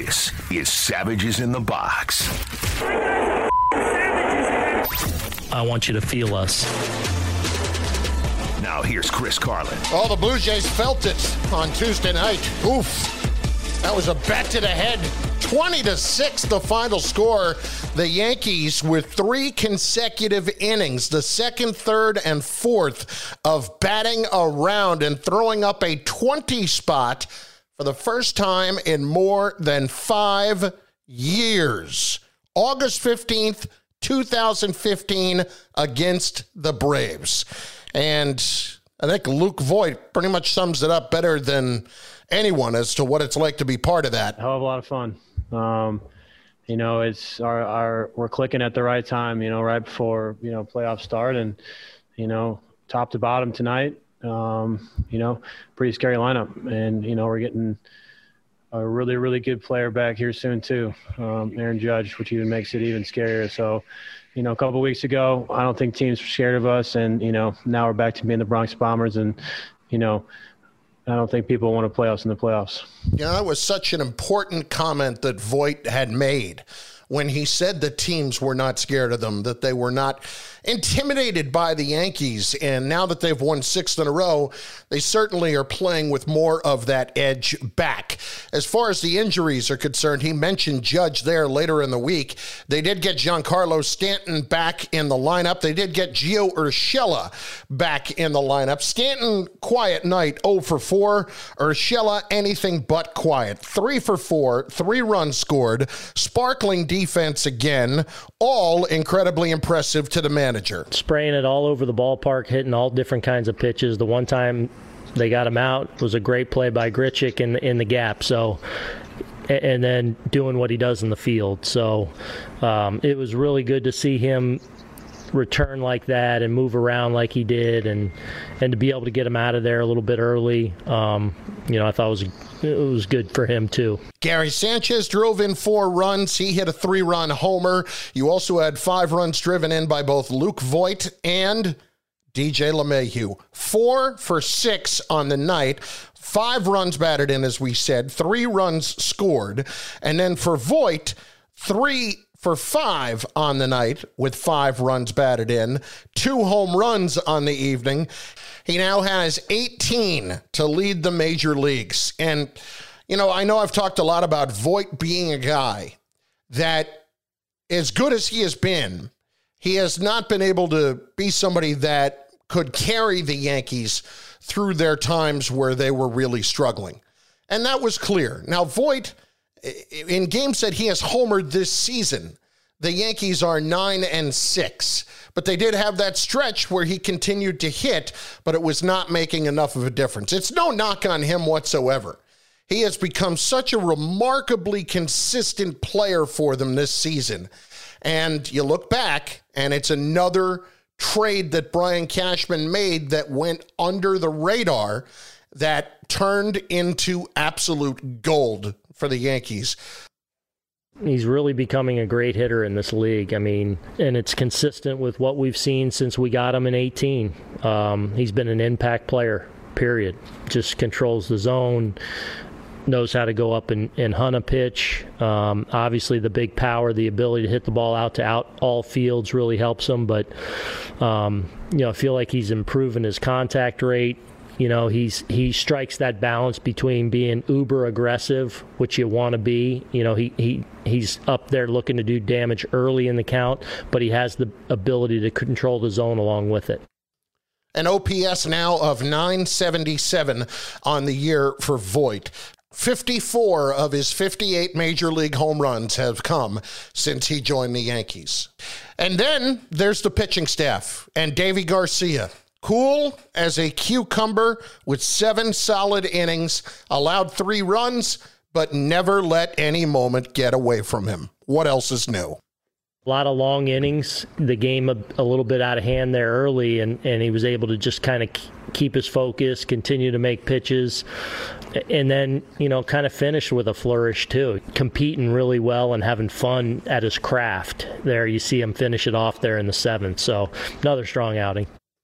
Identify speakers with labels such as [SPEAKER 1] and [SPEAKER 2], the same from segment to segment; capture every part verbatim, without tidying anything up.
[SPEAKER 1] This is Savages in the Box.
[SPEAKER 2] I want you to feel us.
[SPEAKER 1] Now here's Chris Carlin.
[SPEAKER 3] Oh, the Blue Jays felt it on Tuesday night. Oof. That was a bat to the head. twenty to six, the final score. The Yankees with three consecutive innings, the second, third, and fourth of batting around and throwing up a twenty spot for the first time in more than five years. August fifteenth, two thousand fifteen, against the Braves. And I think Luke Voit pretty much sums it up better than anyone as to what it's like to be part of that.
[SPEAKER 4] Hell of a lot of fun. Um, you know, it's our, our, we're clicking at the right time, you know, right before, you know, playoff start, and, you know, top to bottom tonight, um, you know, pretty scary lineup. And, you know, we're getting a really, really good player back here soon too. Um, Aaron Judge, which even makes it even scarier. So, you know, a couple of weeks ago, I don't think teams were scared of us. And, you know, now we're back to being the Bronx Bombers, and, you know, I don't think people want to play us in the playoffs.
[SPEAKER 3] You know, that was such an important comment that Voit had made when he said that teams were not scared of them, that they were not intimidated by the Yankees. And now that they've won six in a row, they certainly are playing with more of that edge back. As far as the injuries are concerned, he mentioned Judge there later in the week. They did get Giancarlo Stanton back in the lineup. They did get Gio Urshela back in the lineup. Stanton, quiet night, oh for four. Urshela, anything but quiet. three for four, three runs scored, sparkling defense again, all incredibly impressive to the manager.
[SPEAKER 2] Spraying it all over the ballpark, hitting all different kinds of pitches. The one time they got him out was a great play by Grichuk in, in the gap. So, and then doing what he does in the field. So um, it was really good to see him return like that and move around like he did, and and to be able to get him out of there a little bit early. Um, you know, I thought it was it was good for him too.
[SPEAKER 3] Gary Sanchez drove in four runs. He hit a three-run homer. You also had five runs driven in by both Luke Voit and D J LeMahieu. Four for six on the night. Five runs batted in, as we said. Three runs scored. And then for Voit, three for five on the night with five runs batted in. Two home runs on the evening. He now has eighteen to lead the major leagues. And, you know, I know I've talked a lot about Voit being a guy that, as good as he has been, he has not been able to be somebody that could carry the Yankees through their times where they were really struggling. And that was clear. Now, Voit, in games that he has homered this season, the Yankees are nine and six, but they did have that stretch where he continued to hit, but it was not making enough of a difference. It's no knock on him whatsoever. He has become such a remarkably consistent player for them this season. And you look back, and it's another trade that Brian Cashman made that went under the radar that turned into absolute gold for the Yankees.
[SPEAKER 2] He's really becoming a great hitter in this league. I mean, and it's consistent with what we've seen since we got him in eighteen. Um, he's been an impact player, period. Just controls the zone, knows how to go up and, and hunt a pitch. Um, obviously, the big power, the ability to hit the ball out to out all fields really helps him. But, um, you know, I feel like he's improving his contact rate. You know, he's he strikes that balance between being uber aggressive, which you want to be. You know, he, he he's up there looking to do damage early in the count, but he has the ability to control the zone along with it.
[SPEAKER 3] An O P S now of nine seventy-seven on the year for Voit. fifty-four of his fifty-eight major league home runs have come since he joined the Yankees. And then there's the pitching staff and Davy Garcia. Cool as a cucumber with seven solid innings, allowed three runs, but never let any moment get away from him. What else is new?
[SPEAKER 2] A lot of long innings, the game a, a little bit out of hand there early, and, and he was able to just kind of keep his focus, continue to make pitches, and then, you know, kind of finish with a flourish too. Competing really well and having fun at his craft. There you see him finish it off there in the seventh. So another strong outing.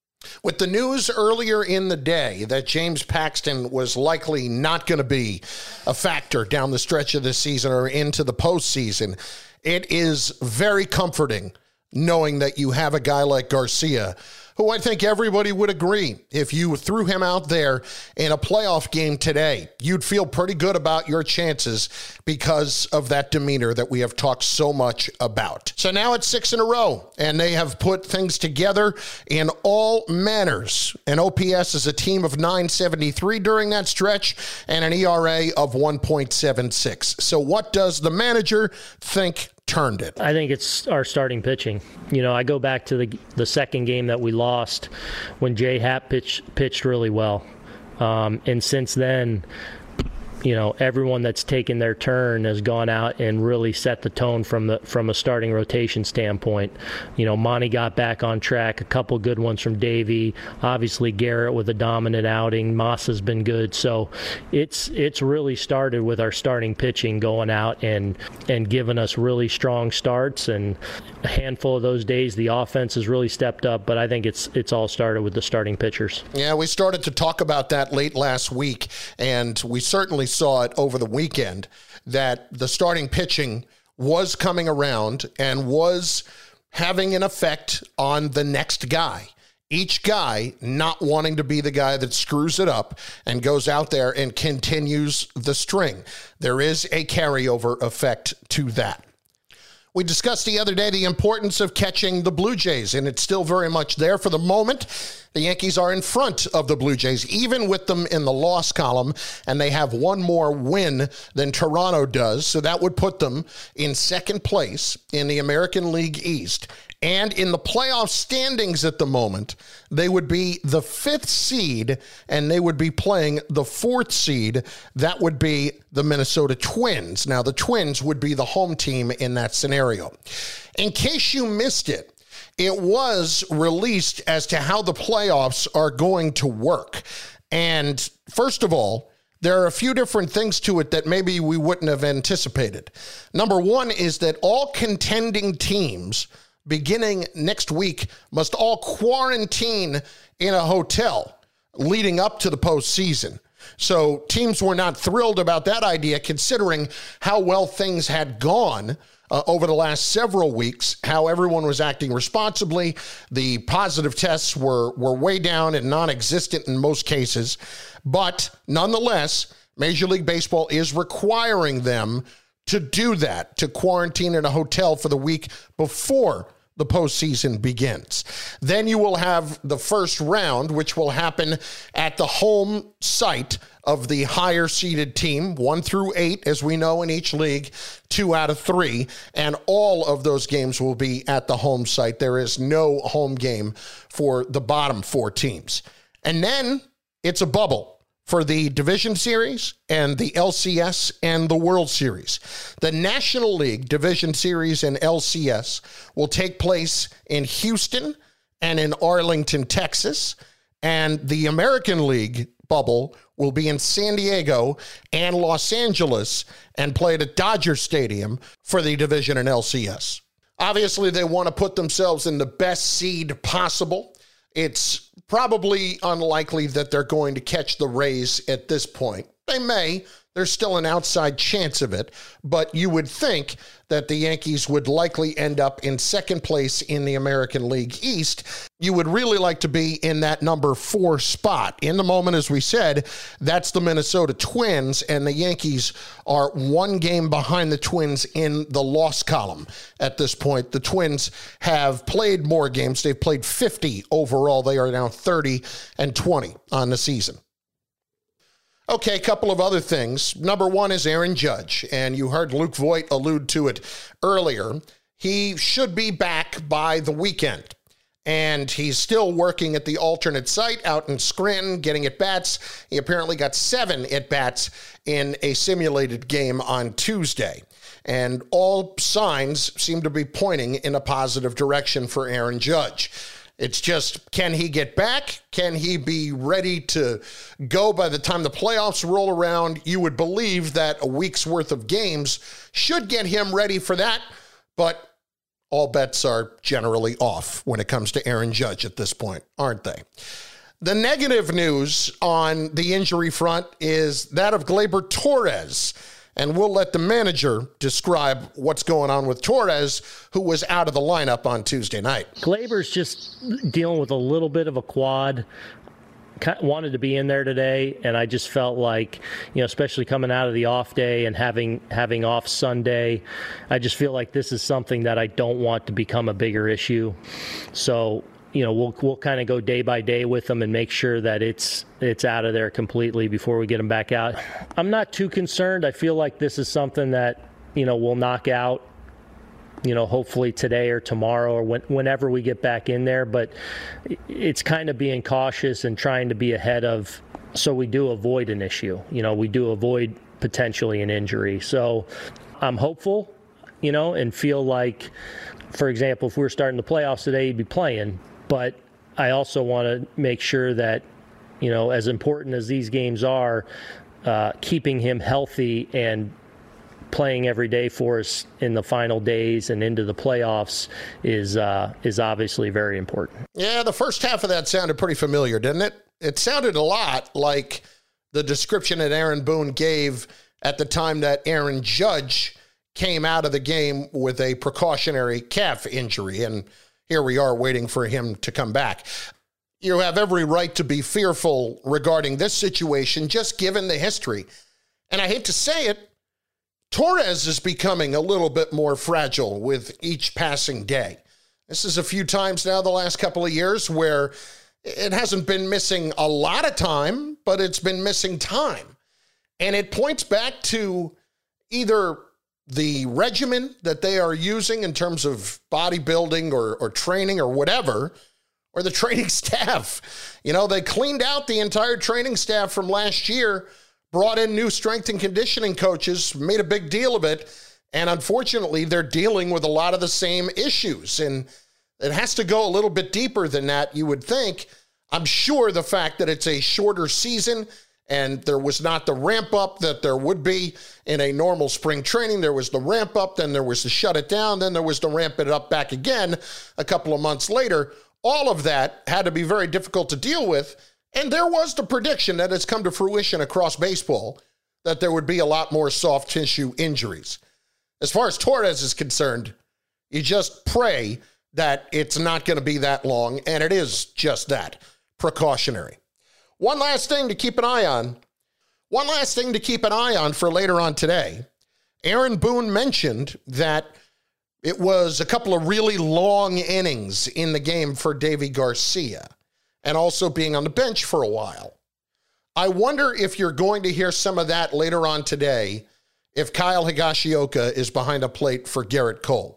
[SPEAKER 3] With the news earlier in the day that James Paxton was likely not going to be a factor down the stretch of this season or into the postseason, it is very comforting knowing that you have a guy like Garcia, who I think everybody would agree, if you threw him out there in a playoff game today, you'd feel pretty good about your chances because of that demeanor that we have talked so much about. So now it's six in a row, and they have put things together in all manners. An O P S is a team of nine seventy-three during that stretch and an E R A of one point seven six. So what does the manager think turned it?
[SPEAKER 2] I think it's our starting pitching. You know, I go back to the the second game that we lost when Jay Happ pitched pitched really well. Um, and since then, you know, everyone that's taken their turn has gone out and really set the tone from the from a starting rotation standpoint. You know, Monty got back on track, a couple good ones from Davey. Obviously, Garrett with a dominant outing. Moss has been good. So it's it's really started with our starting pitching going out and and giving us really strong starts. And a handful of those days, the offense has really stepped up. But I think it's it's all started with the starting pitchers.
[SPEAKER 3] Yeah, we started to talk about that late last week, and we certainly saw it over the weekend that the starting pitching was coming around and was having an effect on the next guy. Each guy not wanting to be the guy that screws it up and goes out there and continues the string. There is a carryover effect to that. We discussed the other day the importance of catching the Blue Jays, and it's still very much there for the moment. The Yankees are in front of the Blue Jays, even with them in the loss column, and they have one more win than Toronto does, so that would put them in second place in the American League East. And in the playoff standings at the moment, they would be the fifth seed, and they would be playing the fourth seed. That would be the Minnesota Twins. Now, the Twins would be the home team in that scenario. In case you missed it, it was released as to how the playoffs are going to work. And first of all, there are a few different things to it that maybe we wouldn't have anticipated. Number one is that all contending teams beginning next week must all quarantine in a hotel leading up to the postseason. So teams were not thrilled about that idea, considering how well things had gone uh, over the last several weeks, how everyone was acting responsibly. The positive tests were, were way down and non-existent in most cases. But nonetheless, Major League Baseball is requiring them to do that, to quarantine in a hotel for the week before the postseason begins. Then you will have the first round, which will happen at the home site of the higher seeded team, one through eight, as we know in each league, two out of three, and all of those games will be at the home site. There is no home game for the bottom four teams. And then it's a bubble for the Division Series and the L C S and the World Series. The National League Division Series and L C S will take place in Houston and in Arlington, Texas, and the American League bubble will be in San Diego and Los Angeles and played at Dodger Stadium for the Division and L C S. Obviously, they want to put themselves in the best seed possible. It's probably unlikely that they're going to catch the Rays at this point. They may. There's still an outside chance of it, but you would think that the Yankees would likely end up in second place in the American League East. You would really like to be in that number four spot. In the moment, as we said, that's the Minnesota Twins, and the Yankees are one game behind the Twins in the loss column at this point. The Twins have played more games. They've played fifty overall. They are now thirty and twenty on the season. Okay, a couple of other things. Number one is Aaron Judge, and you heard Luke Voit allude to it earlier. He should be back by the weekend, and he's still working at the alternate site out in Scranton, getting at-bats. He apparently got seven at-bats in a simulated game on Tuesday, and all signs seem to be pointing in a positive direction for Aaron Judge. It's just, can he get back? Can he be ready to go by the time the playoffs roll around? You would believe that a week's worth of games should get him ready for that, but all bets are generally off when it comes to Aaron Judge at this point, aren't they? The negative news on the injury front is that of Gleyber Torres, and we'll let the manager describe what's going on with Torres, who was out of the lineup on Tuesday night.
[SPEAKER 2] Gleyber's just dealing with a little bit of a quad. Wanted to be in there today, and I just felt like, you know, especially coming out of the off day and having having off Sunday, I just feel like this is something that I don't want to become a bigger issue. So, you know, we'll we'll kind of go day by day with them and make sure that it's it's out of there completely before we get them back out. I'm not too concerned. I feel like this is something that, you know, we'll knock out, you know, hopefully today or tomorrow or when, whenever we get back in there. But it's kind of being cautious and trying to be ahead of, so we do avoid an issue. You know, we do avoid potentially an injury. So I'm hopeful, you know, and feel like, for example, if we were starting the playoffs today, he'd be playing. But I also want to make sure that, you know, as important as these games are, uh, keeping him healthy and playing every day for us in the final days and into the playoffs is uh, is obviously very important.
[SPEAKER 3] Yeah, the first half of that sounded pretty familiar, didn't it? It sounded a lot like the description that Aaron Boone gave at the time that Aaron Judge came out of the game with a precautionary calf injury, and here we are waiting for him to come back. You have every right to be fearful regarding this situation, just given the history. And I hate to say it, Torres is becoming a little bit more fragile with each passing day. This is a few times now the last couple of years where it hasn't been missing a lot of time, but it's been missing time. And it points back to either the regimen that they are using in terms of bodybuilding or, or training or whatever, or the training staff. You know, they cleaned out the entire training staff from last year, brought in new strength and conditioning coaches, made a big deal of it, and unfortunately, they're dealing with a lot of the same issues, and it has to go a little bit deeper than that, you would think. I'm sure the fact that it's a shorter season and there was not the ramp-up that there would be in a normal spring training. There was the ramp-up, then there was the shut it down, then there was the ramp it up back again a couple of months later. All of that had to be very difficult to deal with. And there was the prediction that has come to fruition across baseball that there would be a lot more soft tissue injuries. As far as Torres is concerned, you just pray that it's not going to be that long, and it is just that, precautionary. One last thing to keep an eye on. One last thing to keep an eye on for later on today. Aaron Boone mentioned that it was a couple of really long innings in the game for Deivi Garcia, and also being on the bench for a while. I wonder if you're going to hear some of that later on today if Kyle Higashioka is behind a plate for Garrett Cole.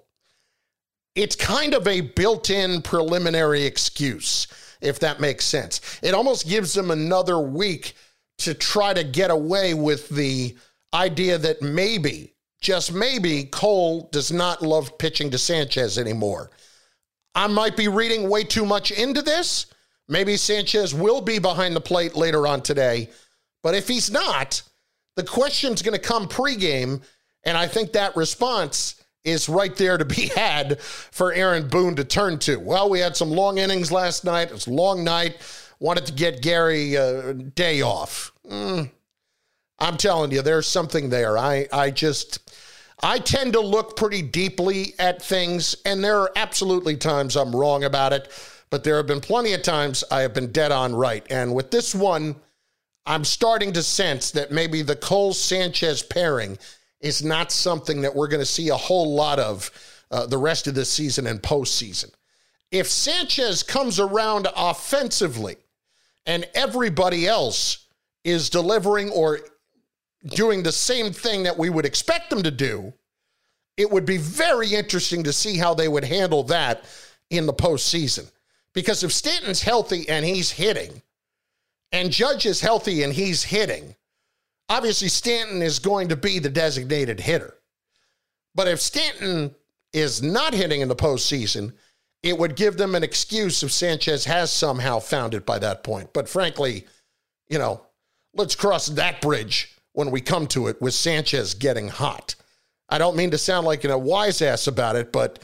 [SPEAKER 3] It's kind of a built-in preliminary excuse, if that makes sense. It almost gives them another week to try to get away with the idea that maybe, just maybe, Cole does not love pitching to Sanchez anymore. I might be reading way too much into this. Maybe Sanchez will be behind the plate later on today. But if he's not, the question's going to come pregame, and I think that response is right there to be had for Aaron Boone to turn to. Well, we had some long innings last night. It was a long night. Wanted to get Gary a day off. Mm, I'm telling you, there's something there. I, I just, I tend to look pretty deeply at things, and there are absolutely times I'm wrong about it. But there have been plenty of times I have been dead on right. And with this one, I'm starting to sense that maybe the Cole-Sanchez pairing is not something that we're going to see a whole lot of uh, the rest of the season and postseason. If Sanchez comes around offensively and everybody else is delivering or doing the same thing that we would expect them to do, it would be very interesting to see how they would handle that in the postseason. Because if Stanton's healthy and he's hitting, and Judge is healthy and he's hitting, obviously Stanton is going to be the designated hitter. But if Stanton is not hitting in the postseason, it would give them an excuse if Sanchez has somehow found it by that point. But frankly, you know, let's cross that bridge when we come to it with Sanchez getting hot. I don't mean to sound like, you know, wise ass about it, but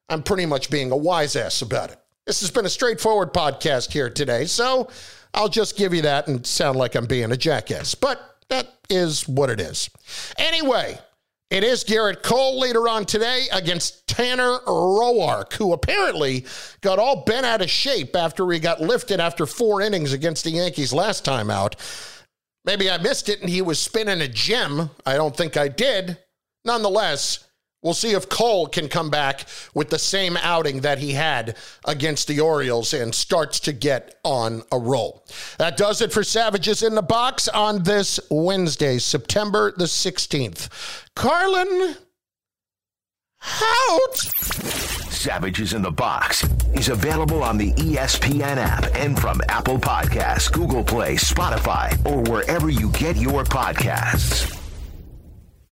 [SPEAKER 3] I'm pretty much being a wise ass about it. This has been a straightforward podcast here today, so I'll just give you that and sound like I'm being a jackass. But that is what it is. Anyway, it is Garrett Cole later on today against Tanner Roark, who apparently got all bent out of shape after he got lifted after four innings against the Yankees last time out. Maybe I missed it and he was spinning a gem. I don't think I did. Nonetheless, we'll see if Cole can come back with the same outing that he had against the Orioles and starts to get on a roll. That does it for Savages in the Box on this Wednesday, September the sixteenth. Carlin, out!
[SPEAKER 1] Savages in the Box is available on the E S P N app and from Apple Podcasts, Google Play, Spotify, or wherever you get your podcasts.